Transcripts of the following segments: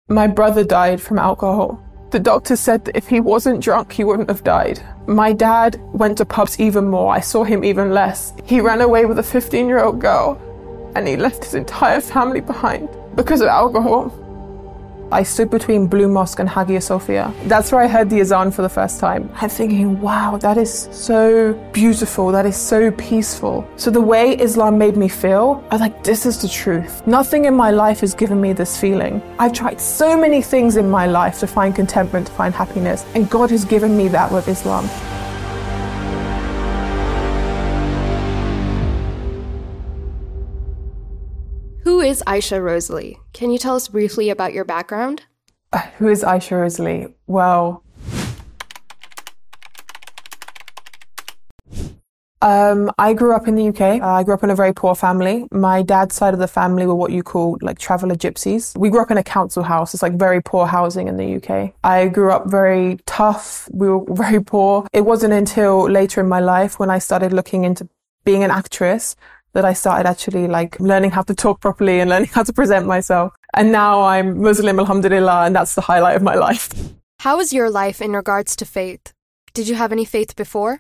My brother died from alcohol. The doctor said that if he wasn't drunk, he wouldn't have died. My dad went to pubs even more. I saw him even less. He ran away with a 15-year-old girl and he left his entire family behind because of alcohol. I stood between Blue Mosque and Hagia Sophia. That's where I heard the azan for the first time. I'm thinking, wow, that is so beautiful. That is so peaceful. So the way Islam made me feel, I was like, this is the truth. Nothing in my life has given me this feeling. I've tried so many things in my life to find contentment, to find happiness, and God has given me that with Islam. Who is Aisha Rosalie? Can you tell us briefly about your background? Who is Aisha Rosalie? Well, I grew up in the UK. I grew up in a very poor family. My dad's side of the family were what you call like traveller gypsies. We grew up in a council house. It's like very poor housing in the UK. I grew up very tough. We were very poor. It wasn't until later in my life when I started looking into being an actress that I started actually like learning how to talk properly and learning how to present myself. And now I'm Muslim, alhamdulillah, and that's the highlight of my life. How was your life in regards to faith? Did you have any faith before?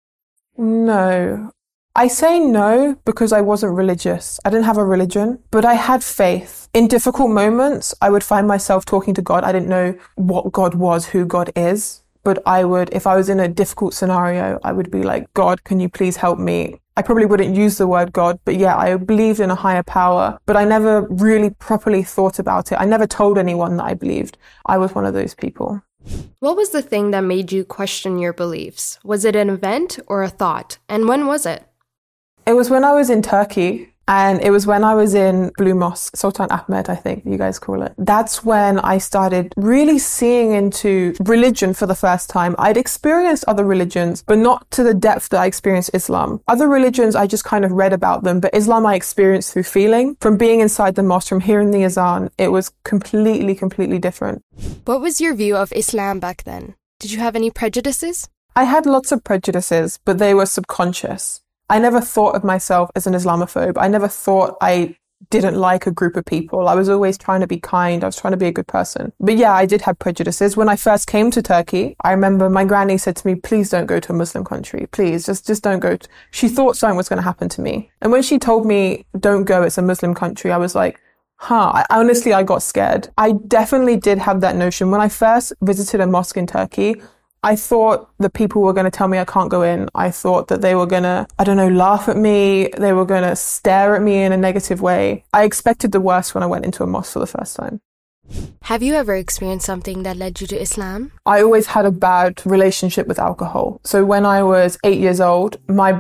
No. I say no because I wasn't religious. I didn't have a religion, but I had faith. In difficult moments, I would find myself talking to God. I didn't know what God was, who God is, but I would, if I was in a difficult scenario, I would be like, God, can you please help me? I probably wouldn't use the word God, but yeah, I believed in a higher power, but I never really properly thought about it. I never told anyone that I believed. I was one of those people. What was the thing that made you question your beliefs? Was it an event or a thought? And when was it? It was when I was in Turkey. And it was when I was in Blue Mosque, Sultan Ahmed, I think you guys call it. That's when I started really seeing into religion for the first time. I'd experienced other religions, but not to the depth that I experienced Islam. Other religions, I just kind of read about them, but Islam I experienced through feeling. From being inside the mosque, from hearing the azan, it was completely different. What was your view of Islam back then? Did you have any prejudices? I had lots of prejudices, but they were subconscious. I never thought of myself as an Islamophobe. I never thought I didn't like a group of people. I was always trying to be kind. I was trying to be a good person. But yeah, I did have prejudices. When I first came to Turkey, I remember my granny said to me, please don't go to a Muslim country. Please, just don't go. She thought something was going to happen to me. And when she told me, don't go, it's a Muslim country, I was like, honestly, I got scared. I definitely did have that notion. When I first visited a mosque in Turkey, I thought the people were going to tell me I can't go in. I thought that they were going to, laugh at me. They were going to stare at me in a negative way. I expected the worst when I went into a mosque for the first time. Have you ever experienced something that led you to Islam? I always had a bad relationship with alcohol. So when I was 8 years old, my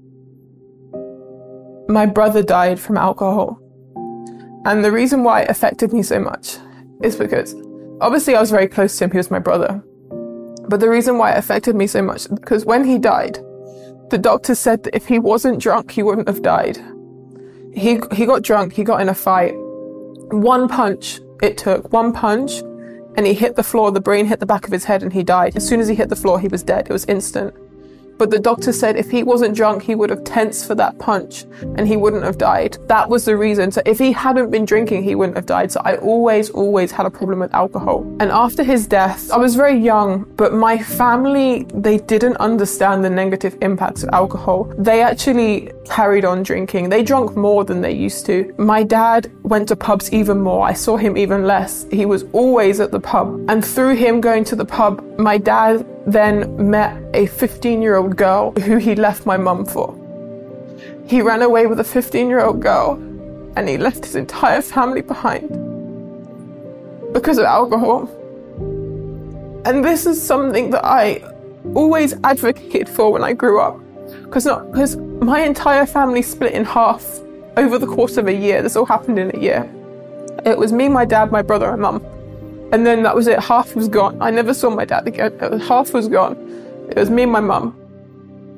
brother died from alcohol. And the reason why it affected me so much is because obviously I was very close to him. He was my brother. But the reason why it affected me so much is because when he died, the doctor said that if he wasn't drunk, he wouldn't have died. He got drunk, he got in a fight. One punch, it took one punch, and he hit the floor, the brain hit the back of his head and he died. As soon as he hit the floor, he was dead. It was instant. But the doctor said if he wasn't drunk, he would have tensed for that punch and he wouldn't have died. That was the reason. So if he hadn't been drinking, he wouldn't have died. So I always had a problem with alcohol. And after his death, I was very young, but my family, they didn't understand the negative impacts of alcohol. They actually carried on drinking. They drank more than they used to. My dad went to pubs even more. I saw him even less. He was always at the pub. And through him going to the pub, my dad then met a 15-year-old girl who he left my mum for. He ran away with a 15-year-old girl and he left his entire family behind because of alcohol. And this is something that I always advocated for when I grew up, because my entire family split in half over the course of a year. This all happened in a year. It was me, my dad, my brother and mum. And then that was it. Half was gone. I never saw my dad again. Half was gone. It was me and my mum.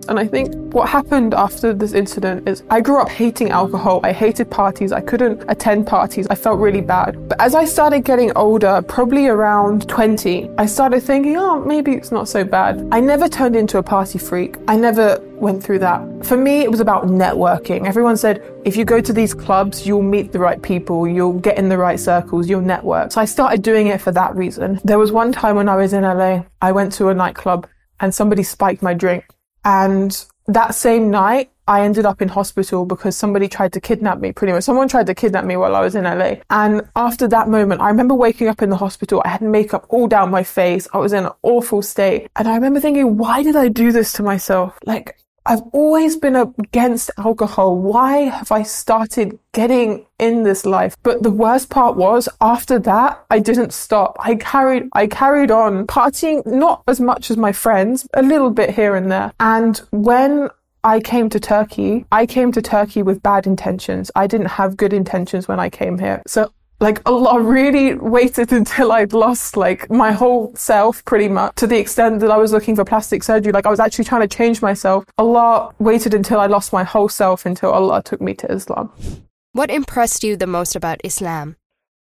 And I think what happened after this incident is I grew up hating alcohol. I hated parties. I couldn't attend parties. I felt really bad. But as I started getting older, probably around 20, I started thinking, oh, maybe it's not so bad. I never turned into a party freak. I never went through that. For me, it was about networking. Everyone said, if you go to these clubs, you'll meet the right people, you'll get in the right circles, you'll network. So I started doing it for that reason. There was one time when I was in LA, I went to a nightclub and somebody spiked my drink. And that same night, I ended up in hospital because somebody tried to kidnap me, pretty much. Someone tried to kidnap me while I was in LA. And after that moment, I remember waking up in the hospital. I had makeup all down my face. I was in an awful state. And I remember thinking, why did I do this to myself? Like, I've always been against alcohol. Why have I started getting in this life? But the worst part was, after that, I didn't stop. I carried on partying, not as much as my friends, a little bit here and there. And when I came to Turkey with bad intentions. I didn't have good intentions when I came here. So Allah really waited until I'd lost my whole self, pretty much, to the extent that I was looking for plastic surgery. I was actually trying to change myself. Allah waited until I lost my whole self, until Allah took me to Islam. What impressed you the most about Islam?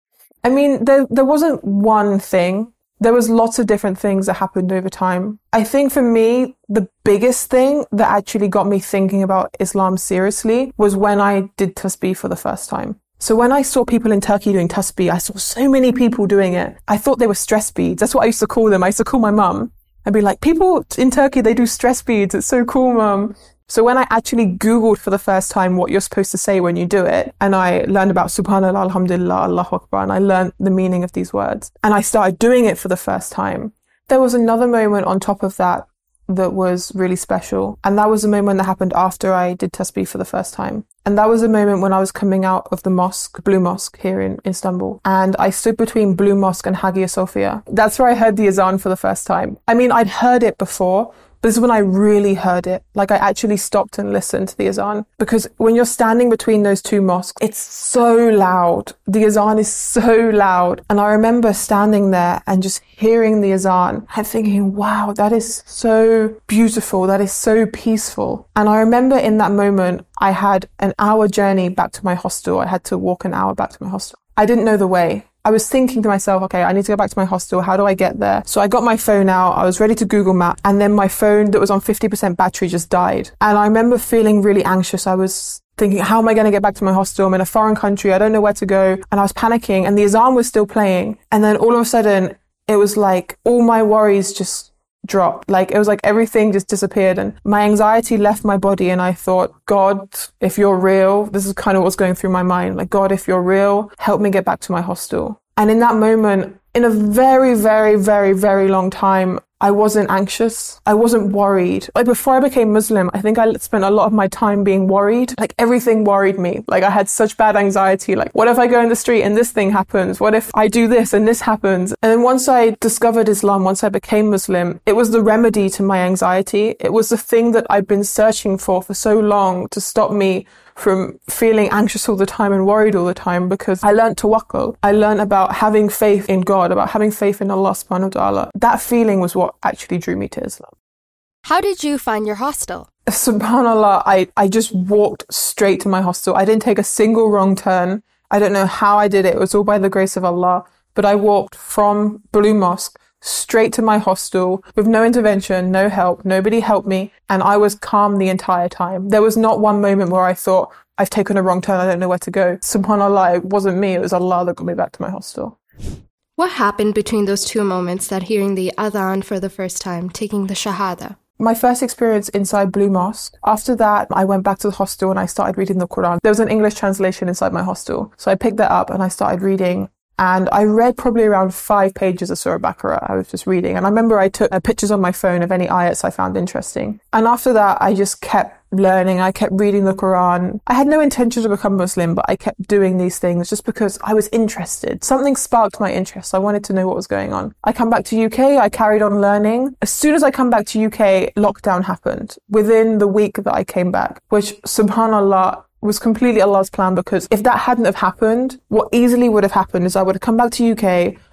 I mean, there wasn't one thing. There was lots of different things that happened over time. I think for me, the biggest thing that actually got me thinking about Islam seriously was when I did tasbih for the first time. So when I saw people in Turkey doing tasbih, I saw so many people doing it. I thought they were stress beads. That's what I used to call them. I used to call my mum. I'd be like, people in Turkey, they do stress beads. It's so cool, mum. So when I actually Googled for the first time what you're supposed to say when you do it, and I learned about Subhanallah, Alhamdulillah, Allahu Akbar, and I learned the meaning of these words, and I started doing it for the first time, there was another moment on top of that that was really special. And that was the moment that happened after I did tasbih for the first time. And that was the moment when I was coming out of the mosque, Blue Mosque here in Istanbul. And I stood between Blue Mosque and Hagia Sophia. That's where I heard the azan for the first time. I mean, I'd heard it before, but this is when I really heard it. I actually stopped and listened to the azan. Because when you're standing between those two mosques, it's so loud. The azan is so loud. And I remember standing there and just hearing the azan and thinking, wow, that is so beautiful. That is so peaceful. And I remember in that moment, I had an hour journey back to my hostel. I had to walk an hour back to my hostel. I didn't know the way. I was thinking to myself, okay, I need to go back to my hostel. How do I get there? So I got my phone out. I was ready to Google Maps. And then my phone that was on 50% battery just died. And I remember feeling really anxious. I was thinking, how am I going to get back to my hostel? I'm in a foreign country. I don't know where to go. And I was panicking and the azan was still playing. And then all of a sudden, it was like all my worries just dropped. It was like everything just disappeared and my anxiety left my body. And I thought, God, if you're real, this is kind of what's going through my mind. God, if you're real, help me get back to my hostel. And in that moment, in a very, very, very, very long time, I wasn't anxious. I wasn't worried. Before I became Muslim, I think I spent a lot of my time being worried. Everything worried me. I had such bad anxiety. What if I go in the street and this thing happens? What if I do this and this happens? And then once I discovered Islam, once I became Muslim, it was the remedy to my anxiety. It was the thing that I'd been searching for so long to stop me from feeling anxious all the time and worried all the time, because I learned tawakkul. I learned about having faith in God, about having faith in Allah subhanahu wa ta'ala. That feeling was what actually drew me to Islam. How did you find your hostel? Subhanallah, I just walked straight to my hostel. I didn't take a single wrong turn. I don't know how I did it. It was all by the grace of Allah. But I walked from Blue Mosque straight to my hostel with no intervention, no help. Nobody helped me. And I was calm the entire time. There was not one moment where I thought, I've taken a wrong turn. I don't know where to go. Subhanallah, it wasn't me. It was Allah that got me back to my hostel. What happened between those two moments, that hearing the adhan for the first time, taking the shahada? My first experience inside Blue Mosque. After that, I went back to the hostel and I started reading the Quran. There was an English translation inside my hostel. So I picked that up and I started reading. And I read probably around 5 pages of Surah Baqarah. I was just reading. And I remember I took pictures on my phone of any ayats I found interesting. And after that, I just kept learning. I kept reading the Quran. I had no intention to become Muslim, but I kept doing these things just because I was interested. Something sparked my interest. I wanted to know what was going on. I come back to UK. I carried on learning. As soon as I come back to UK, lockdown happened within the week that I came back, which, subhanallah, was completely Allah's plan, because if that hadn't have happened, what easily would have happened is I would have come back to UK,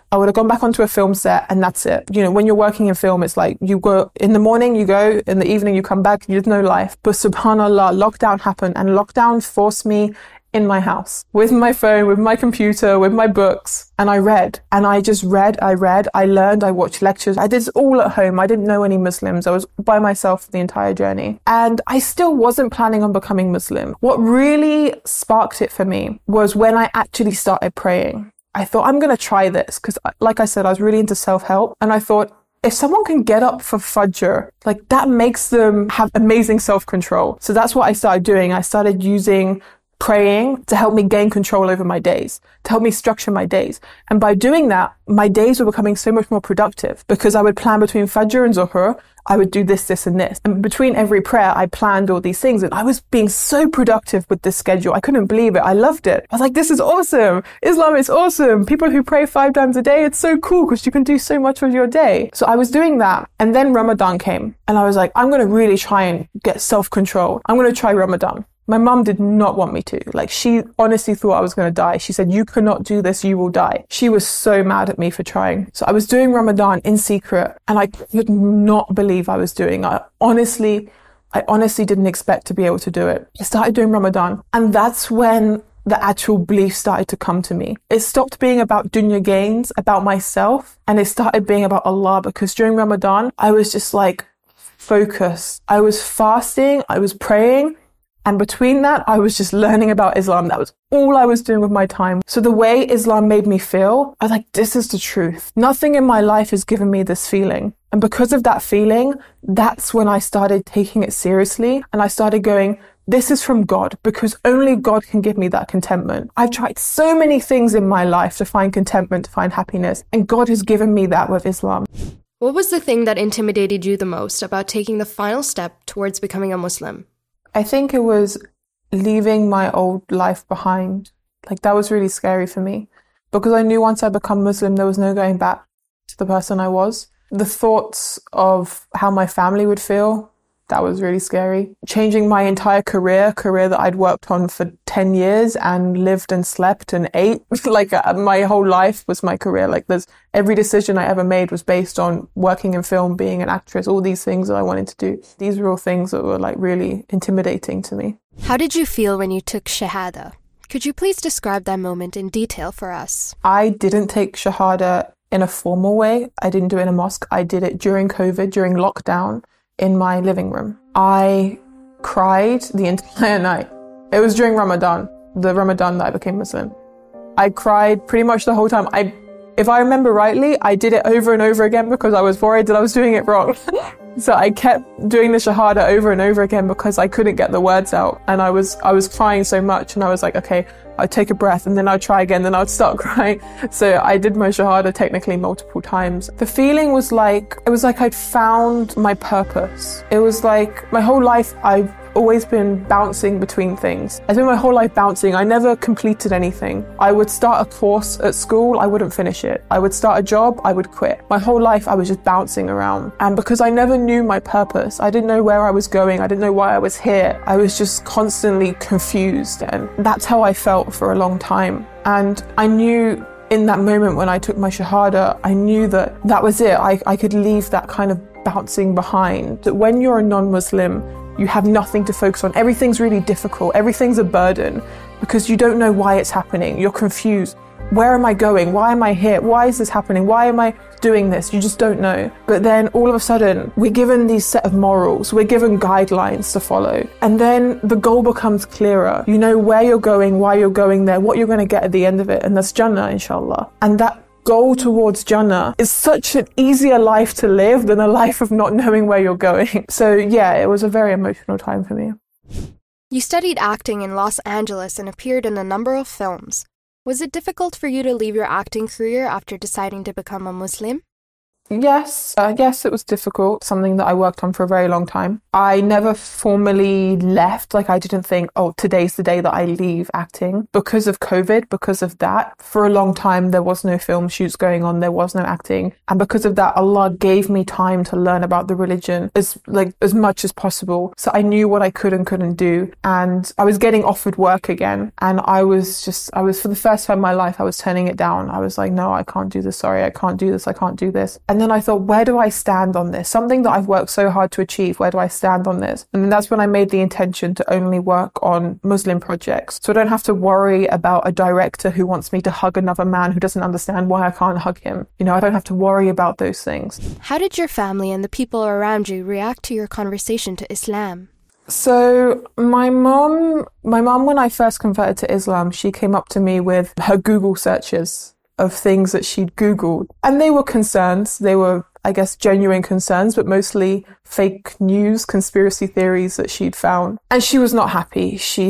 I would have gone back onto a film set and that's it. You know, when you're working in film, it's like you go in the morning, you go, in the evening you come back, there's no life. But subhanAllah, lockdown happened, and lockdown forced me in my house with my phone, with my computer, with my books. And I read, and I just read, I learned, I watched lectures. I did this all at home. I didn't know any Muslims. I was by myself the entire journey. And I still wasn't planning on becoming Muslim. What really sparked it for me was when I actually started praying. I thought, I'm going to try this, because like I said, I was really into self-help. And I thought, if someone can get up for Fajr, like that makes them have amazing self-control. So that's what I started doing. I started using praying to help me gain control over my days, to help me structure my days. And by doing that, my days were becoming so much more productive, because I would plan between Fajr and Zuhr, I would do this, this, and this. And between every prayer, I planned all these things. And I was being so productive with this schedule. I couldn't believe it. I loved it. I was like, this is awesome. Islam is awesome. People who pray 5 times a day, it's so cool because you can do so much with your day. So I was doing that. And then Ramadan came. And I was like, I'm going to really try and get self-control. I'm going to try Ramadan. My mum did not want me to. Like, she honestly thought I was going to die. She said, you cannot do this, you will die. She was so mad at me for trying. So I was doing Ramadan in secret, and I could not believe I was doing it. I honestly didn't expect to be able to do it. I started doing Ramadan, and that's when the actual belief started to come to me. It stopped being about dunya gains, about myself, and it started being about Allah, because during Ramadan, I was just like focused. I was fasting, I was praying, and between that, I was just learning about Islam. That was all I was doing with my time. So the way Islam made me feel, I was like, this is the truth. Nothing in my life has given me this feeling. And because of that feeling, that's when I started taking it seriously. And I started going, this is from God, because only God can give me that contentment. I've tried so many things in my life to find contentment, to find happiness. And God has given me that with Islam. What was the thing that intimidated you the most about taking the final step towards becoming a Muslim? I think it was leaving my old life behind. Like, that was really scary for me, because I knew once I become Muslim, there was no going back to the person I was. The thoughts of how my family would feel, that was really scary. Changing my entire career that I'd worked on for 10 years and lived and slept and ate. Like, my whole life was my career. Like, every decision I ever made was based on working in film, being an actress, all these things that I wanted to do. These were all things that were like really intimidating to me. How did you feel when you took Shahada? Could you please describe that moment in detail for us? I didn't take Shahada in a formal way. I didn't do it in a mosque. I did it during COVID, during lockdown, in my living room. I cried the entire night. It was during Ramadan, the Ramadan that I became Muslim. I cried pretty much the whole time. If I remember rightly, I did it over and over again because I was worried that I was doing it wrong. So I kept doing the Shahada over and over again because I couldn't get the words out. And I was crying so much, and I was like, okay, I'd take a breath and then I'd try again, then I'd start crying. So I did my Shahada technically multiple times. The feeling was like, it was like I'd found my purpose. It was like my whole life I've always been bouncing between things. I spent my whole life bouncing. I never completed anything. I would start a course at school, I wouldn't finish it. I would start a job, I would quit. My whole life I was just bouncing around. And because I never knew my purpose, I didn't know where I was going, I didn't know why I was here, I was just constantly confused. And that's how I felt for a long time. And I knew in that moment when I took my Shahada, I knew that that was it. I could leave that kind of bouncing behind. That when you're a non-Muslim, you have nothing to focus on. Everything's really difficult. Everything's a burden because you don't know why it's happening. You're confused. Where am I going? Why am I here? Why is this happening? Why am I doing this? You just don't know. But then all of a sudden, we're given these set of morals. We're given guidelines to follow. And then the goal becomes clearer. You know where you're going, why you're going there, what you're going to get at the end of it. And that's Jannah, inshallah. And that goal towards Jannah is such an easier life to live than a life of not knowing where you're going. So yeah, it was a very emotional time for me. You studied acting in Los Angeles and appeared in a number of films. Was it difficult for you to leave your acting career after deciding to become a Muslim? Yes, it was difficult, something that I worked on for a very long time. I never formally left, like I didn't think, oh, today's the day that I leave acting. Because of COVID, because of that, for a long time there was no film shoots going on, there was no acting. And because of that, Allah gave me time to learn about the religion as much as possible. So I knew what I could and couldn't do. And I was getting offered work again. And I was for the first time in my life, I was turning it down. I was like, no, I can't do this. Sorry, I can't do this. I can't do this. And then I thought, where do I stand on this? Something that I've worked so hard to achieve, where do I stand on this? And then that's when I made the intention to only work on Muslim projects. So I don't have to worry about a director who wants me to hug another man who doesn't understand why I can't hug him. You know, I don't have to worry about those things. How did your family and the people around you react to your conversation to Islam? So my mom, when I first converted to Islam, she came up to me with her Google searches of things that she'd Googled. And they were concerns. They were, I guess, genuine concerns, but mostly fake news, conspiracy theories that she'd found. And she was not happy. She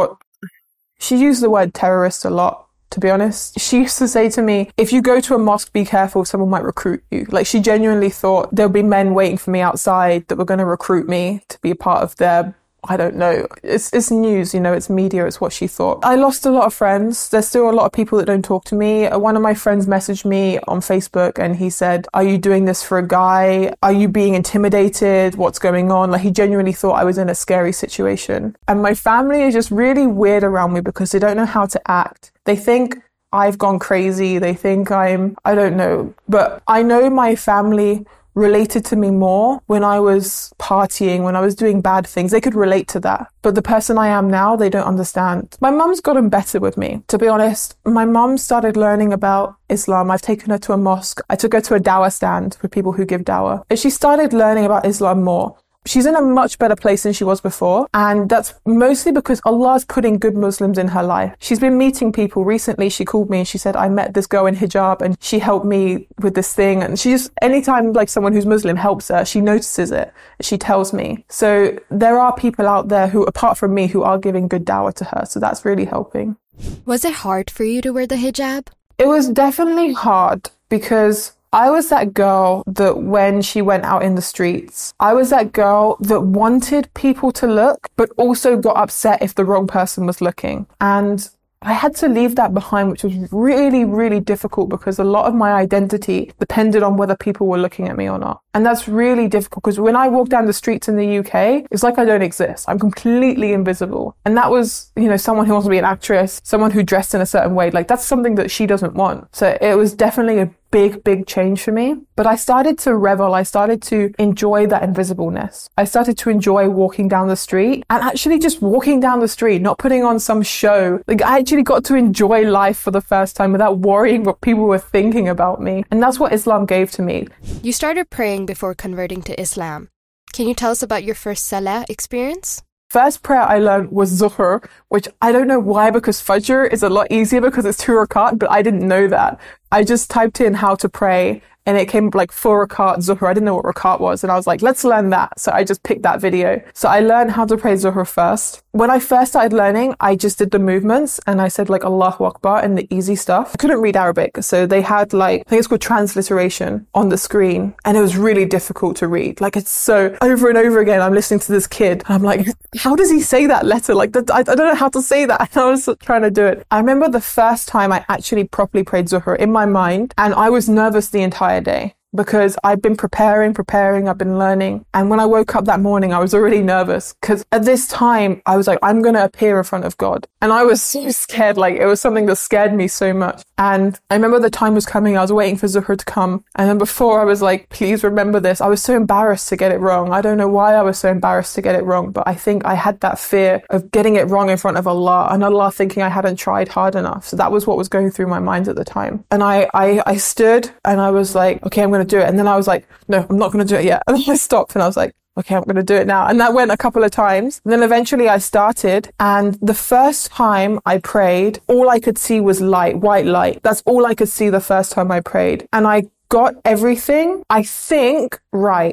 used the word terrorist a lot, to be honest. She used to say to me, if you go to a mosque, be careful, someone might recruit you. Like, she genuinely thought there'll be men waiting for me outside that were going to recruit me to be a part of their, I don't know. It's news, you know, it's media, it's what she thought. I lost a lot of friends. There's still a lot of people that don't talk to me. One of my friends messaged me on Facebook and he said, are you doing this for a guy? Are you being intimidated? What's going on? Like, he genuinely thought I was in a scary situation. And my family is just really weird around me because they don't know how to act. They think I've gone crazy. They think I don't know. But I know my family related to me more when I was partying, when I was doing bad things. They could relate to that. But the person I am now, they don't understand. My mum's gotten better with me, to be honest. My mum started learning about Islam. I've taken her to a mosque. I took her to a dawah stand with people who give dawah. And she started learning about Islam more. She's in a much better place than she was before. And that's mostly because Allah's putting good Muslims in her life. She's been meeting people. Recently, she called me and she said, I met this girl in hijab and she helped me with this thing. And she just, anytime like someone who's Muslim helps her, she notices it. She tells me. So there are people out there who, apart from me, who are giving good dawah to her. So that's really helping. Was it hard for you to wear the hijab? It was definitely hard because I was that girl that when she went out in the streets, I was that girl that wanted people to look, but also got upset if the wrong person was looking. And I had to leave that behind, which was really, really difficult because a lot of my identity depended on whether people were looking at me or not. And that's really difficult because when I walk down the streets in the UK, it's like I don't exist. I'm completely invisible. And that was, you know, someone who wants to be an actress, someone who dressed in a certain way. Like, that's something that she doesn't want. So it was definitely a big change for me. But I started to revel. I started to enjoy that invisibleness. I started to enjoy walking down the street and actually just walking down the street, not putting on some show. Like, I actually got to enjoy life for the first time without worrying what people were thinking about me. And that's what Islam gave to me. You started praying before converting to Islam. Can you tell us about your first Salah experience? First prayer I learned was Zuhr, which I don't know why, because Fajr is a lot easier because it's 2 rakat, but I didn't know that. I just typed in how to pray and it came up like 4 rakat Zuhr. I didn't know what rakat was. And I was like, let's learn that. So I just picked that video. So I learned how to pray Zuhr first. When I first started learning, I just did the movements and I said like Allahu Akbar and the easy stuff. I couldn't read Arabic. So they had like, I think it's called transliteration on the screen. And it was really difficult to read. Like, it's so over and over again. I'm listening to this kid and I'm like, how does he say that letter? Like, I don't know how to say that. And I was trying to do it. I remember the first time I actually properly prayed Zuhr in my mind, and I was nervous the entire day because I've been preparing, I've been learning. And when I woke up that morning, I was already nervous because at this time I was like, I'm going to appear in front of God. And I was so scared. Like, it was something that scared me so much. And I remember the time was coming. I was waiting for Zuhr to come. And then before I was like, please remember this. I was so embarrassed to get it wrong. I don't know why I was so embarrassed to get it wrong, but I think I had that fear of getting it wrong in front of Allah and Allah thinking I hadn't tried hard enough. So that was what was going through my mind at the time. And I stood and I was like, okay, I'm going to do it. And then I was like, no, I'm not going to do it yet. And then I stopped and I was like, okay, I'm going to do it now. And that went a couple of times. And then eventually I started. And the first time I prayed, all I could see was light, white light. That's all I could see the first time I prayed. And I got everything, I think, right.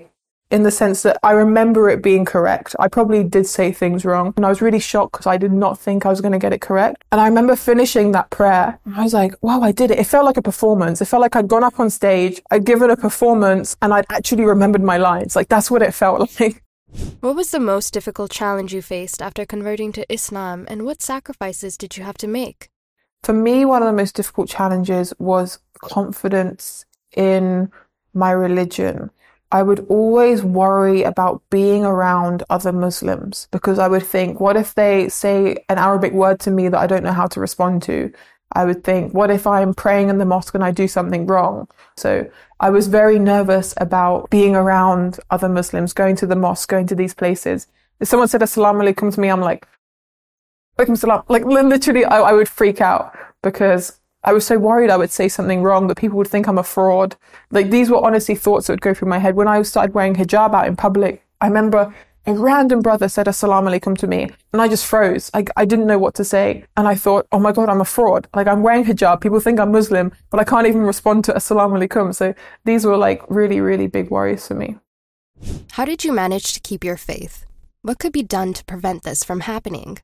in the sense that I remember it being correct. I probably did say things wrong, and I was really shocked because I did not think I was going to get it correct. And I remember finishing that prayer, and I was like, wow, I did it. It felt like a performance. It felt like I'd gone up on stage, I'd given a performance, and I'd actually remembered my lines. Like, that's what it felt like. What was the most difficult challenge you faced after converting to Islam, and what sacrifices did you have to make? For me, one of the most difficult challenges was confidence in my religion. I would always worry about being around other Muslims because I would think, what if they say an Arabic word to me that I don't know how to respond to? I would think, what if I'm praying in the mosque and I do something wrong? So I was very nervous about being around other Muslims, going to the mosque, going to these places. If someone said Assalamu alaikum to me, I'm like, alaikum salam. Like literally, I would freak out because I was so worried I would say something wrong, that people would think I'm a fraud. Like, these were honestly thoughts that would go through my head. When I started wearing hijab out in public, I remember a random brother said Assalamu alaikum to me, and I just froze. I didn't know what to say. And I thought, oh my God, I'm a fraud. Like, I'm wearing hijab. People think I'm Muslim, but I can't even respond to Assalamu alaikum. So these were like really, really big worries for me. How did you manage to keep your faith? What could be done to prevent this from happening?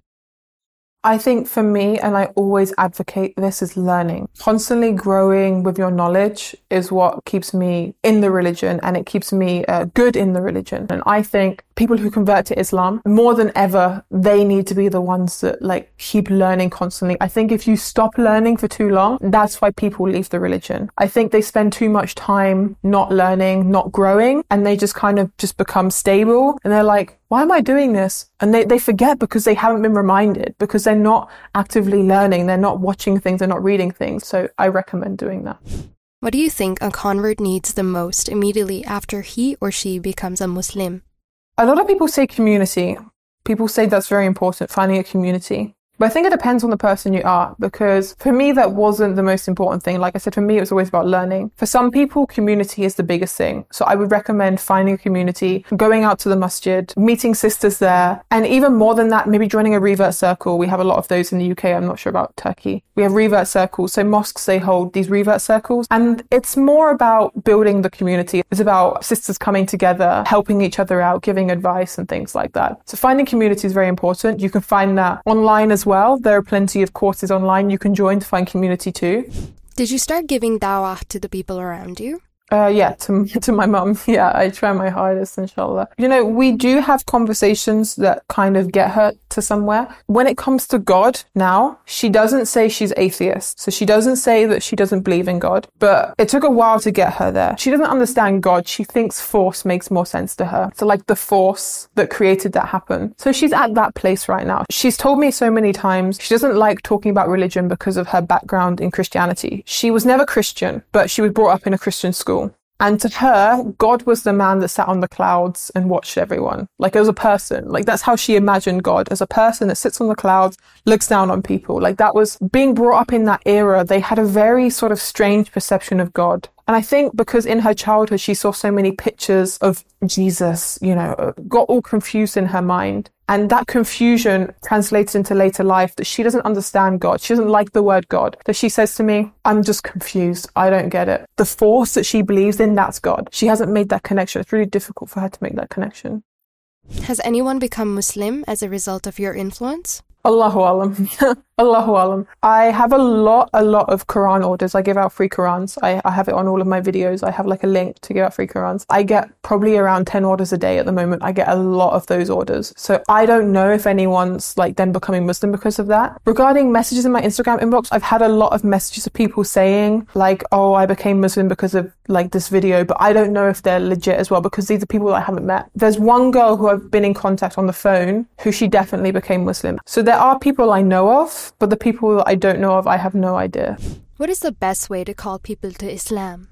I think for me, and I always advocate this, is learning. Constantly growing with your knowledge is what keeps me in the religion, and it keeps me good in the religion. And I think people who convert to Islam, more than ever, they need to be the ones that like keep learning constantly. I think if you stop learning for too long, that's why people leave the religion. I think they spend too much time not learning, not growing, and they just kind of just become stable. And they're like, why am I doing this? And they forget because they haven't been reminded, because they're not actively learning, they're not watching things, they're not reading things. So I recommend doing that. What do you think a convert needs the most immediately after he or she becomes a Muslim? A lot of people say community. People say that's very important, finding a community. But I think it depends on the person you are, because for me, that wasn't the most important thing. Like I said, for me, it was always about learning. For some people, community is the biggest thing. So I would recommend finding a community, going out to the masjid, meeting sisters there. And even more than that, maybe joining a revert circle. We have a lot of those in the UK. I'm not sure about Turkey. We have revert circles. So mosques, they hold these revert circles. And it's more about building the community. It's about sisters coming together, helping each other out, giving advice and things like that. So finding community is very important. You can find that online as well. There are plenty of courses online you can join to find community too. Did you start giving dawah to the people around you? Yeah, to my mum. Yeah, I try my hardest, inshallah. You know, we do have conversations that kind of get her to somewhere. When it comes to God now, she doesn't say she's atheist. So she doesn't say that she doesn't believe in God. But it took a while to get her there. She doesn't understand God. She thinks force makes more sense to her. So like the force that created that happen. So she's at that place right now. She's told me so many times she doesn't like talking about religion because of her background in Christianity. She was never Christian, but she was brought up in a Christian school. And to her, God was the man that sat on the clouds and watched everyone. Like, as a person. Like, that's how she imagined God, as a person that sits on the clouds, looks down on people. Like, that was being brought up in that era. They had a very sort of strange perception of God. And I think because in her childhood, she saw so many pictures of Jesus, you know, got all confused in her mind. And that confusion translates into later life, that she doesn't understand God. She doesn't like the word God. That she says to me, I'm just confused. I don't get it. The force that she believes in, that's God. She hasn't made that connection. It's really difficult for her to make that connection. Has anyone become Muslim as a result of your influence? Allahu alam. Allahu alam. I have a lot of Quran orders. I give out free Qurans. I have it on all of my videos. I have like a link to give out free Qurans. I get probably around 10 orders a day at the moment. I get a lot of those orders. So I don't know if anyone's like then becoming Muslim because of that. Regarding messages in my Instagram inbox, I've had a lot of messages of people saying like, oh, I became Muslim because of like this video, but I don't know if they're legit as well, because these are people that I haven't met. There's one girl who I've been in contact on the phone who she definitely became Muslim. So there are people I know of, but the people that I don't know of, I have no idea. What is the best way to call people to Islam?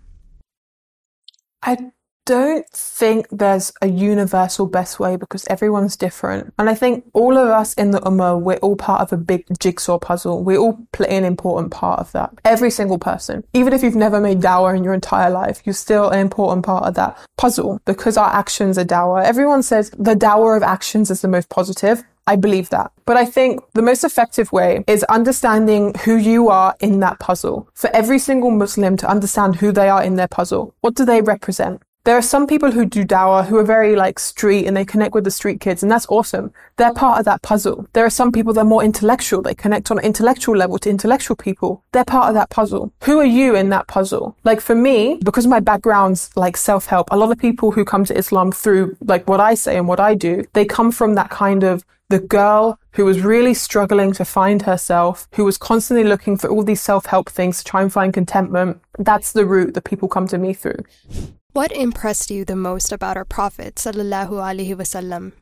I don't think there's a universal best way, because everyone's different. And I think all of us in the Ummah, we're all part of a big jigsaw puzzle. We all play an important part of that. Every single person. Even if you've never made dawah in your entire life, you're still an important part of that puzzle, because our actions are dawah. Everyone says the dawah of actions is the most positive. I believe that. But I think the most effective way is understanding who you are in that puzzle. For every single Muslim to understand who they are in their puzzle. What do they represent? There are some people who do dawah who are very like street and they connect with the street kids, and that's awesome. They're part of that puzzle. There are some people that are more intellectual. They connect on an intellectual level to intellectual people. They're part of that puzzle. Who are you in that puzzle? Like for me, because my background's like self-help, a lot of people who come to Islam through like what I say and what I do, they come from that kind of the girl who was really struggling to find herself, who was constantly looking for all these self-help things to try and find contentment. That's the route that people come to me through. What impressed you the most about our Prophet sallallahu alaihi wasallam?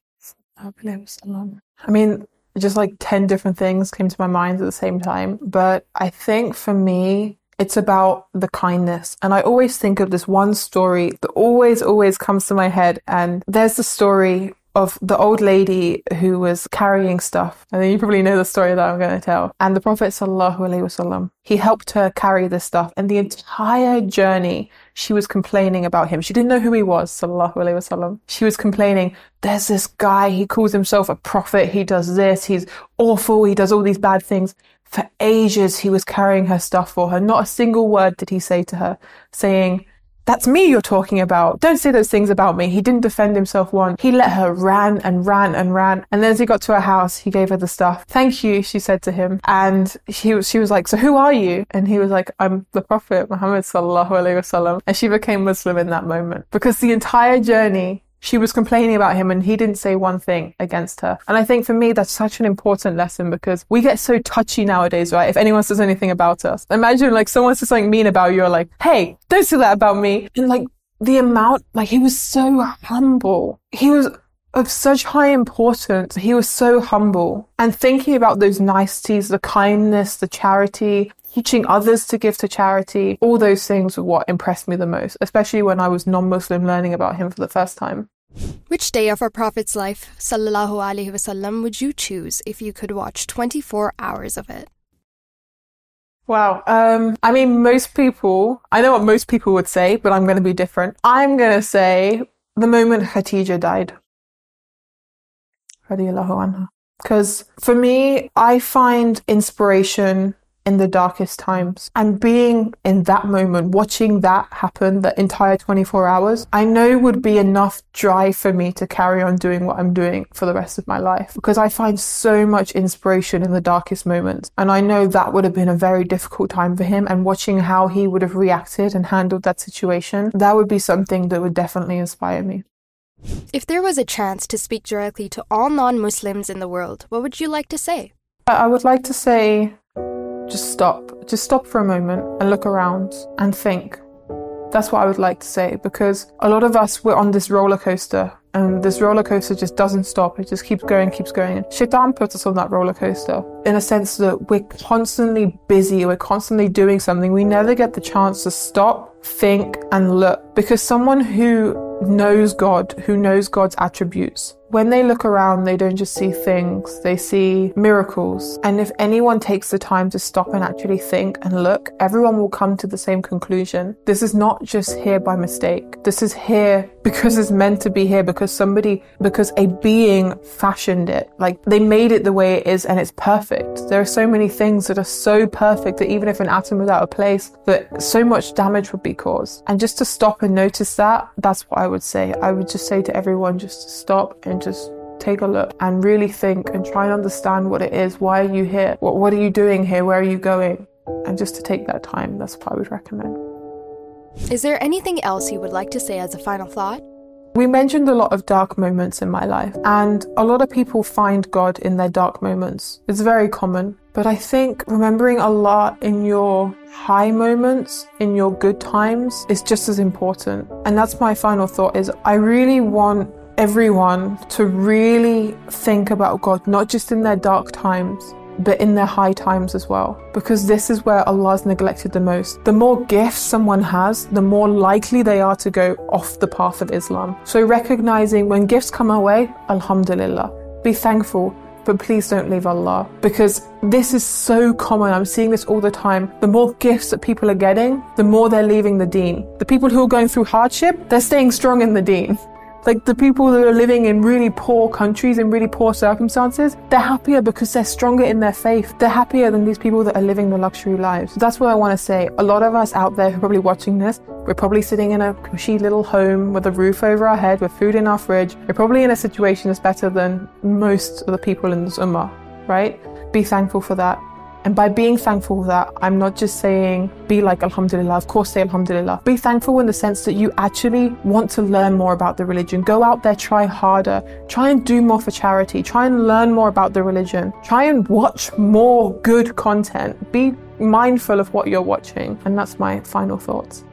I mean, just like 10 different things came to my mind at the same time. But I think for me, it's about the kindness. And I always think of this one story that always comes to my head. And there's the story of the old lady who was carrying stuff. I think you probably know the story that I'm going to tell. And the Prophet sallallahu alaihi wasallam, he helped her carry this stuff. And the entire journey, she was complaining about him. She didn't know who he was, sallallahu alaihi wasallam. She was complaining, there's this guy, he calls himself a prophet, he does this, he's awful, he does all these bad things. For ages, he was carrying her stuff for her. Not a single word did he say to her, saying, that's me you're talking about. Don't say those things about me. He didn't defend himself once. He let her ran. And then as he got to her house, he gave her the stuff. Thank you, she said to him. And she was like, so who are you? And he was like, I'm the Prophet Muhammad sallallahu alaihi wasallam. And she became Muslim in that moment. Because the entire journey, she was complaining about him and he didn't say one thing against her. And I think for me, that's such an important lesson because we get so touchy nowadays, right? If anyone says anything about us, imagine like someone says something mean about you, you're like, hey, don't say that about me. And like the amount, like he was so humble. He was of such high importance. He was so humble. And thinking about those niceties, the kindness, the charity, teaching others to give to charity, all those things were what impressed me the most, especially when I was non-Muslim learning about him for the first time. Which day of our Prophet's life, sallallahu alaihi wasallam, would you choose if you could watch 24 hours of it? Wow. I mean, most people, I know what most people would say, but I'm going to be different. I'm going to say the moment Khadija died. Radiyallahu anha. Because for me, I find inspiration in the darkest times. And being in that moment, watching that happen, the entire 24 hours, I know would be enough drive for me to carry on doing what I'm doing for the rest of my life. Because I find so much inspiration in the darkest moments. And I know that would have been a very difficult time for him. And watching how he would have reacted and handled that situation, that would be something that would definitely inspire me. If there was a chance to speak directly to all non-Muslims in the world, what would you like to say? I would like to say, just stop for a moment and look around and think. That's what I would like to say, because a lot of us, we're on this roller coaster and this roller coaster just doesn't stop. It just keeps going. And Shaitan puts us on that roller coaster in a sense that we're constantly busy, we're constantly doing something. We never get the chance to stop, think and look, because someone who knows God, who knows God's attributes, when they look around, they don't just see things, they see miracles. And if anyone takes the time to stop and actually think and look, everyone will come to the same conclusion. This is not just here by mistake. This is here because it's meant to be here, because a being fashioned it. Like they made it the way it is and it's perfect. There are so many things that are so perfect that even if an atom was out of place, that so much damage would be caused. And just to stop and notice that, that's what I would say. I would just say to everyone just to stop and just take a look and really think and try and understand what it is. Why are you here? What are you doing here? Where are you going? And just to take that time, that's what I would recommend. Is there anything else you would like to say as a final thought? We mentioned a lot of dark moments in my life, and a lot of people find God in their dark moments. It's very common. But I think remembering Allah in your high moments, in your good times, is just as important. And that's my final thought, is I really want everyone to really think about God, not just in their dark times, but in their high times as well. Because this is where Allah is neglected the most. The more gifts someone has, the more likely they are to go off the path of Islam. So recognizing when gifts come our way, alhamdulillah, be thankful, but please don't leave Allah. Because this is so common. I'm seeing this all the time. The more gifts that people are getting, the more they're leaving the deen. The people who are going through hardship, they're staying strong in the deen. Like the people that are living in really poor countries, in really poor circumstances, they're happier because they're stronger in their faith. They're happier than these people that are living the luxury lives. So that's what I want to say. A lot of us out there who are probably watching this, we're probably sitting in a cushy little home with a roof over our head, with food in our fridge. We're probably in a situation that's better than most of the people in this ummah, right? Be thankful for that. And by being thankful for that, I'm not just saying be like Alhamdulillah, of course say Alhamdulillah. Be thankful in the sense that you actually want to learn more about the religion. Go out there, try harder, try and do more for charity, try and learn more about the religion, try and watch more good content. Be mindful of what you're watching. And that's my final thoughts.